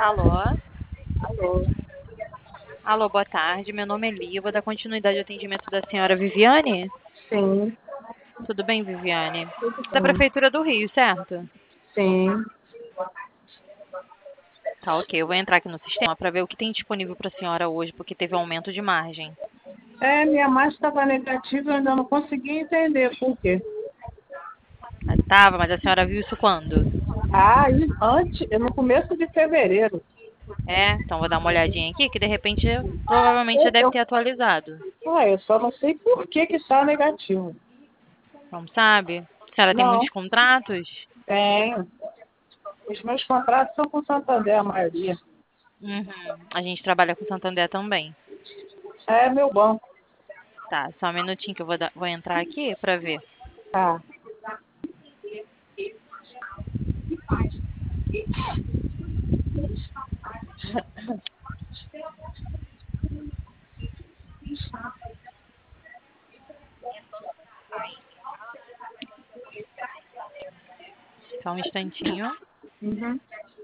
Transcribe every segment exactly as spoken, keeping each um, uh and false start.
Alô? Alô? Alô, boa tarde. Meu nome é Lia. Vou dar continuidade ao atendimento da senhora Viviane? Sim, Tudo bem, Viviane? tudo Da bem. Prefeitura do Rio, certo? Sim. Tá, ok. Eu vou entrar aqui no sistema para ver o que tem disponível para a senhora hoje, porque teve aumento de margem. É, minha marcha estava negativa, eu ainda não consegui entender por quê. Mas tava, mas a senhora viu isso quando? Ah, e antes, no começo de fevereiro. É, então vou dar uma olhadinha aqui, que de repente provavelmente já Eu, deve eu, ter atualizado. ah, eu só não sei por que que está negativo. Não sabe? A senhora tem Não, muitos contratos? tenho. Os meus contratos são com Santander, a maioria. Uhum. A gente trabalha com Santander também. É meu banco. Tá, só um minutinho que eu vou, dar- vou entrar aqui para ver. Tá. Só um instantinho. Uhum.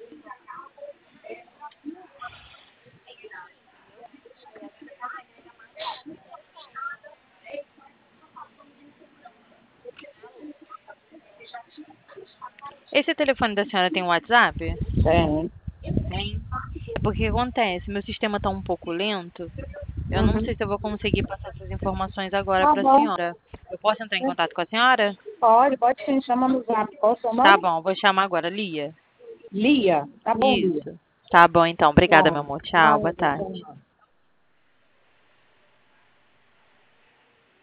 Esse telefone da senhora tem WhatsApp? Tem. Tem. É porque acontece, meu sistema está um pouco lento. Eu não Uhum. sei se eu vou conseguir passar essas informações agora Tá para a bom. senhora. Eu posso entrar em contato com a senhora? Pode, pode sim, chama no zap. Qual o seu Tá nome? bom, vou chamar agora, Lia. Lia. Tá bom, Lia. Isso. Tá bom, então. Obrigada, meu Tá. amor. Tchau, boa Nada, tarde. tchau.